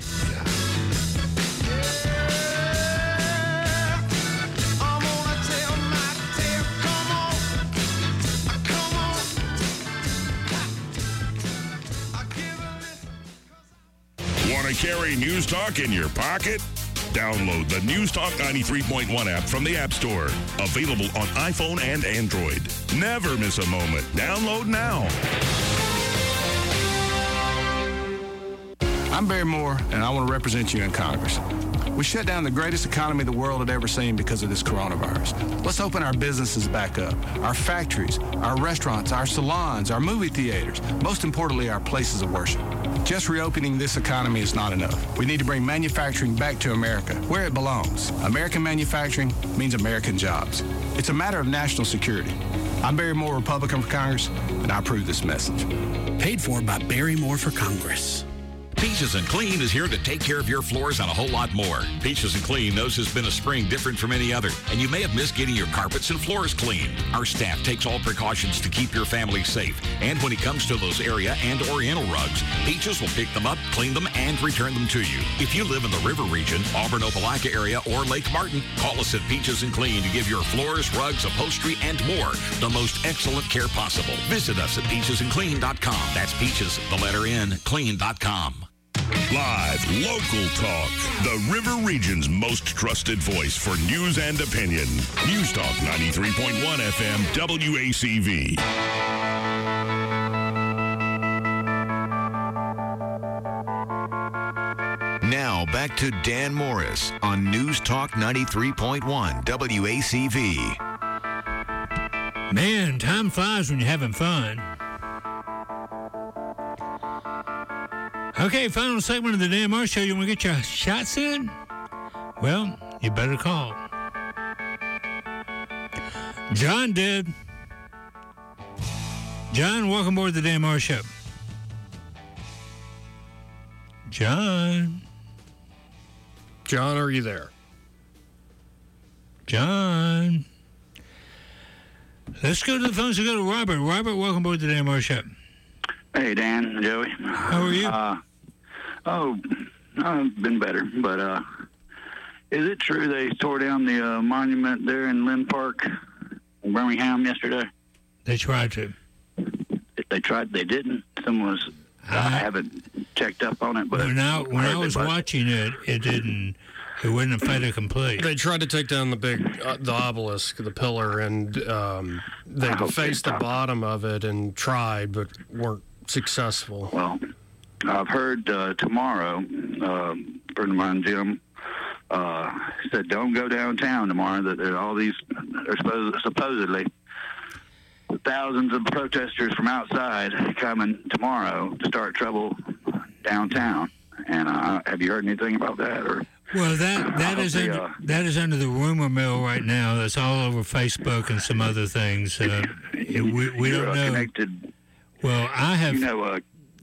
Want to carry News Talk in your pocket? Download the News Talk ninety-three point one app from the App Store. Available on iPhone and Android. Never miss a moment. Download now. I'm Barry Moore, and I want to represent you in Congress. We shut down the greatest economy the world had ever seen because of this coronavirus. Let's open our businesses back up, our factories, our restaurants, our salons, our movie theaters, most importantly, our places of worship. Just reopening this economy is not enough. We need to bring manufacturing back to America, where it belongs. American manufacturing means American jobs. It's a matter of national security. I'm Barry Moore, Republican for Congress, and I approve this message. Paid for by Barry Moore for Congress. Peaches and Clean is here to take care of your floors and a whole lot more. Peaches and Clean knows it's been a spring different from any other, and you may have missed getting your carpets and floors clean. Our staff takes all precautions to keep your family safe. And when it comes to those area and oriental rugs, Peaches will pick them up, clean them, and return them to you. If you live in the River Region, Auburn, Opelika area, or Lake Martin, call us at Peaches and Clean to give your floors, rugs, upholstery, and more the most excellent care possible. Visit us at peaches and clean dot com. That's Peaches, the letter N, clean dot com. Live, local talk. The River Region's most trusted voice for news and opinion. News Talk ninety-three point one F M W A C V. Now back to Dan Morris on News Talk ninety-three point one W A C V. Man, time flies when you're having fun. Okay, final segment of the Dan Morris Show. You want to get your shots in? Well, you better call. John did. John, welcome aboard the Dan Morris Show. John. John, are you there? John. Let's go to the phones and go to Robert. Robert, welcome aboard the Dan Morris Show. Hey, Dan, Joey. How are you? Uh, oh, I've been better, but uh, is it true they tore down the uh, monument there in Lynn Park in Birmingham yesterday? They tried to. They tried, they didn't. Someone was, uh, I haven't checked up on it, but When I, when I heard they was busted- watching it, it didn't, it wasn't a fait accompli. They tried to take down the big, uh, the obelisk, the pillar, and um, they I hope they defaced the stop. bottom of it and tried, but weren't successful. Well, I've heard uh, tomorrow, uh, a friend of mine, Jim, uh, said don't go downtown tomorrow, that there are all these, are supposed, supposedly, thousands of protesters from outside coming tomorrow to start trouble downtown. And uh, have you heard anything about that? Or Well, that that I is hope they, under, uh, that is under the rumor mill right now. That's all over Facebook and some other things. Uh, it- we we you're, don't uh, know. connected. Well, I have. You know, uh,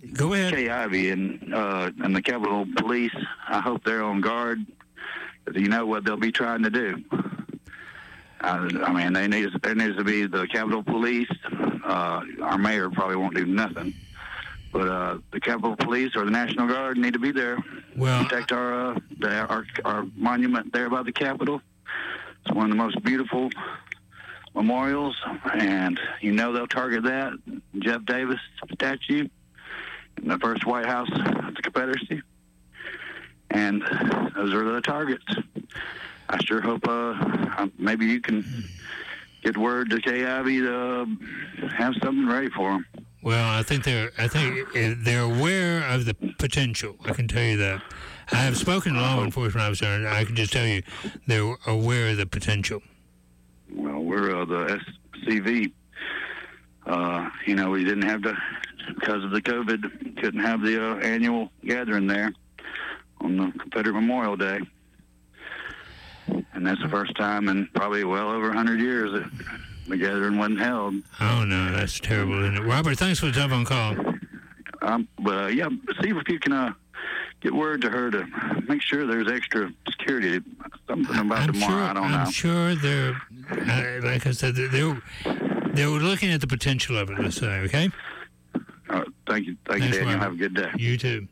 Go ahead. Kay Ivey and uh, and the Capitol Police. I hope they're on guard. You know what they'll be trying to do. Uh, I mean, they need there needs to be the Capitol Police. Uh, our mayor probably won't do nothing, but uh, the Capitol Police or the National Guard need to be there. Well, protect our uh, the, our our monument there by the Capitol. It's one of the most beautiful memorials, and you know they'll target that. Jeff Davis statue, in the first White House of the Confederacy, and those are the targets. I sure hope uh, maybe you can get word to Kay Ivey to uh, have something ready for them. Well, I think they're I think they're aware of the potential. I can tell you that. I have spoken to law enforcement officers, and I can just tell you they're aware of the potential. Well, we're uh, the S C V. Uh, you know, we didn't have to, because of the COVID, couldn't have the uh, annual gathering there on the Confederate Memorial Day. And that's the first time in probably well over one hundred years that the gathering wasn't held. Oh, no, that's terrible, isn't it? Robert, thanks for the telephone call. Um, but, uh, yeah, see if you can uh, get word to her to make sure there's extra security. Something about I'm tomorrow, sure, I don't I'm know. sure they're, uh, like I said, they're, they're, they're looking at the potential of it, let's say, okay? Uh, thank you. Thank Thanks, you, Daniel. Robert. Have a good day. You too.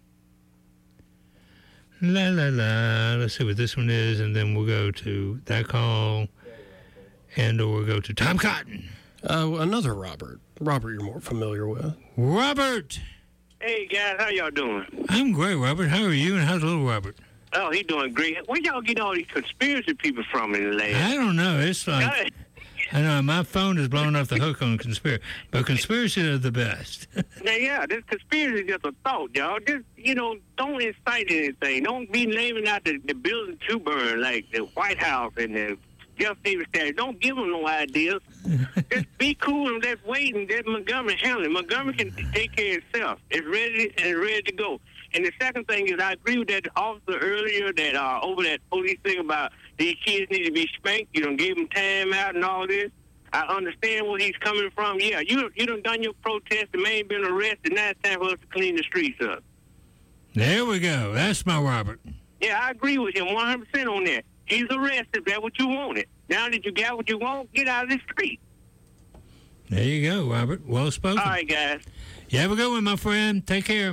La, la, la. Let's see what this one is, and then we'll go to that call, and or we'll go to Tom Cotton. Uh, another Robert. Robert you're more familiar with. Robert! Hey, guys, how y'all doing? I'm great, Robert. How are you, and how's little Robert? Oh, he doing great. Where y'all get all these conspiracy people from in the land? I don't know. It's like, I know my phone is blowing off the hook on conspiracy, but conspiracy are the best. Now, yeah, this conspiracy is just a thought, y'all. Just, you know, don't incite anything. Don't be naming out the, the building to burn, like the White House and the Jeff Davis statue. Don't give them no ideas. Just be cool and just wait and let Montgomery handle it. Montgomery can take care of itself. It's ready and ready to go. And the second thing is, I agree with that officer earlier that uh, over that police thing about these kids need to be spanked. You done gave them time out and all this. I understand where he's coming from. Yeah, you you done done your protest. The man been arrested. Now it's time for us to clean the streets up. There we go. That's my Robert. Yeah, I agree with him one hundred percent on that. He's arrested. That's what you wanted. Now that you got what you want, get out of the street. There you go, Robert. Well spoken. All right, guys. You have a good one, my friend. Take care.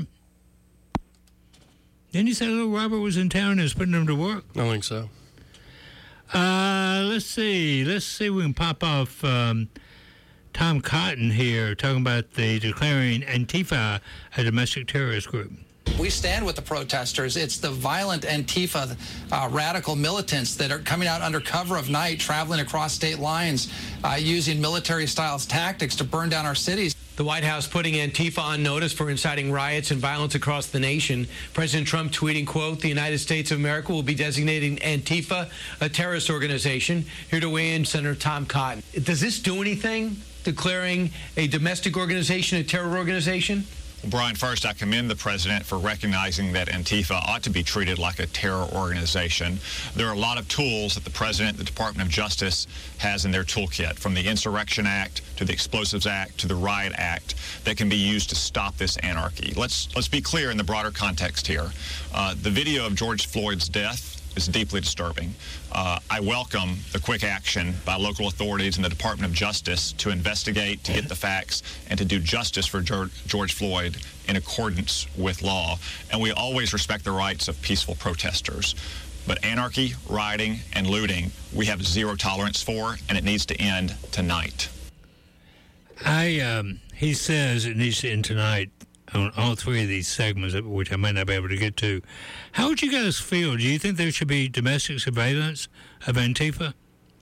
Didn't you say little Robert was in town and was putting them to work? I think so. Uh, let's see. Let's see if we can pop off um, Tom Cotton here talking about the declaring Antifa a domestic terrorist group. We stand with the protesters. It's the violent Antifa uh, radical militants that are coming out under cover of night, traveling across state lines, uh, using military-style tactics to burn down our cities. The White House putting Antifa on notice for inciting riots and violence across the nation. President Trump tweeting, quote, the United States of America will be designating Antifa a terrorist organization. Here to weigh in, Senator Tom Cotton. Does this do anything, declaring a domestic organization a terror organization? Brian, first, I commend the president for recognizing that Antifa ought to be treated like a terror organization. There are a lot of tools that the president, the Department of Justice has in their toolkit, from the Insurrection Act to the Explosives Act to the Riot Act, that can be used to stop this anarchy. Let's let's be clear in the broader context here. Uh, the video of George Floyd's death is deeply disturbing. Uh, I welcome the quick action by local authorities and the Department of Justice to investigate, to get the facts, and to do justice for George, George Floyd in accordance with law. And we always respect the rights of peaceful protesters. But anarchy, rioting, and looting, we have zero tolerance for, and it needs to end tonight. I, um, he says it needs to end tonight on all three of these segments, which I might not be able to get to. How would you guys feel? Do you think there should be domestic surveillance of Antifa?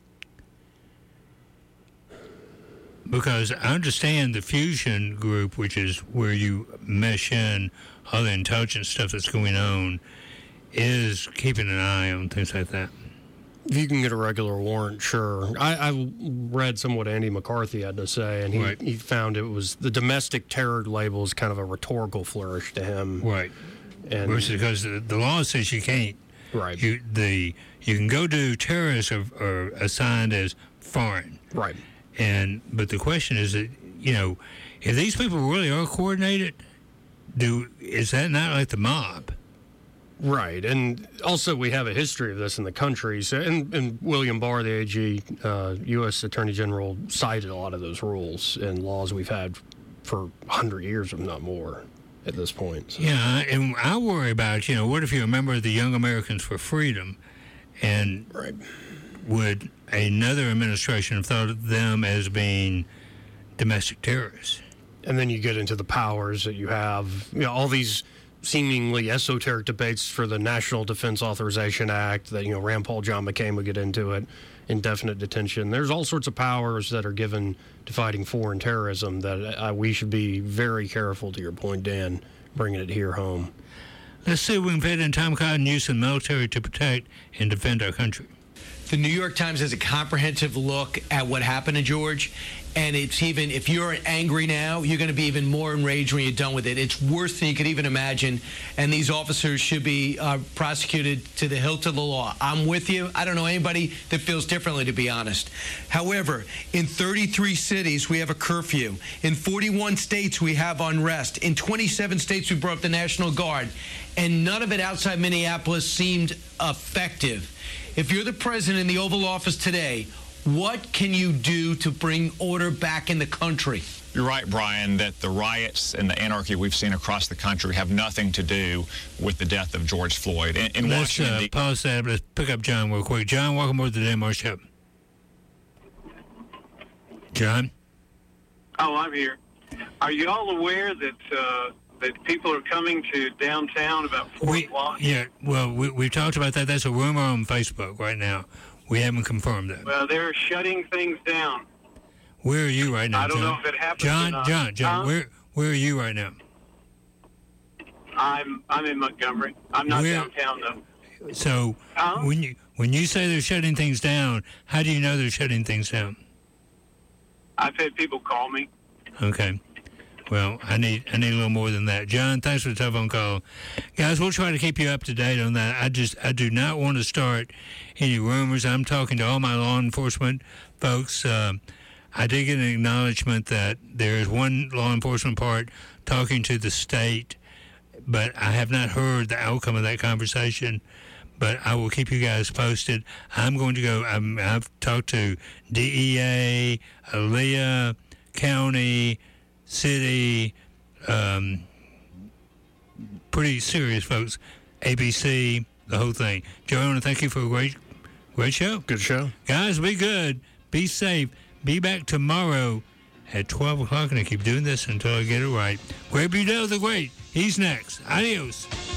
Because I understand the Fusion group, which is where you mesh in all the intelligence stuff that's going on, is keeping an eye on things like that. If you can get a regular warrant, sure. I, I read some what Andy McCarthy had to say, and he, Right. he found it was the domestic terror label is kind of a rhetorical flourish to him. Right. And Versus because the, the law says you can't. Right. You the you can go to terrorists are, are assigned as foreign. Right. And but the question is that, you know, if these people really are coordinated, do is that not like the mob? Right, and also we have a history of this in the country. So, and, and William Barr, the A G, uh, U S Attorney General, cited a lot of those rules and laws we've had for one hundred years, if not more, at this point. So. Yeah, and I worry about, you know, what if you're a member of the Young Americans for Freedom, and right. would another administration have thought of them as being domestic terrorists? And then you get into the powers that you have, you know, all these seemingly esoteric debates for the National Defense Authorization Act that, you know, Rand Paul, John McCain would get into it, indefinite detention. There's all sorts of powers that are given to fighting foreign terrorism that uh, we should be very careful, to your point, Dan, bringing it here home. Let's see if we can fit in Tom Cotton use the military to protect and defend our country. The New York Times has a comprehensive look at what happened to George, and it's even, if you're angry now, you're going to be even more enraged when you're done with it. It's worse than you could even imagine, and these officers should be uh, prosecuted to the hilt of the law. I'm with you. I don't know anybody that feels differently, to be honest. However, in thirty-three cities, we have a curfew. In forty-one states, we have unrest. In twenty-seven states, we brought up the National Guard, and none of it outside Minneapolis seemed effective. If you're the president in the Oval Office today, what can you do to bring order back in the country? You're right, Brian, that the riots and the anarchy we've seen across the country have nothing to do with the death of George Floyd. In, in Let's Washington, uh, D- pause that. Let's pick up John real quick. John, welcome aboard the Dan Moore Show. John? Oh, I'm here. Are you all aware that uh, that people are coming to downtown about four we, o'clock? Yeah, well, we, we've talked about that. That's a rumor on Facebook right now. We haven't confirmed that. Well, they're shutting things down. Where are you right now, I don't John? know if it happens John, or not. John, John, Huh? where where are you right now? I'm I'm in Montgomery. I'm not Where- downtown though. So Huh? when you when you say they're shutting things down, how do you know they're shutting things down? I've had people call me. Okay. Well, I need I need a little more than that. John, thanks for the telephone call. Guys, we'll try to keep you up to date on that. I just I do not want to start any rumors. I'm talking to all my law enforcement folks. Uh, I did get an acknowledgement that there is one law enforcement part talking to the state, but I have not heard the outcome of that conversation. But I will keep you guys posted. I'm going to go. I'm, I've talked to D E A, Aaliyah County, City, um, pretty serious folks, A B C, the whole thing. Joe, I want to thank you for a great, great show. Good show. Guys, be good. Be safe. Be back tomorrow at twelve o'clock, and I keep doing this until I get it right. Greg Budell the Great. He's next. Adios.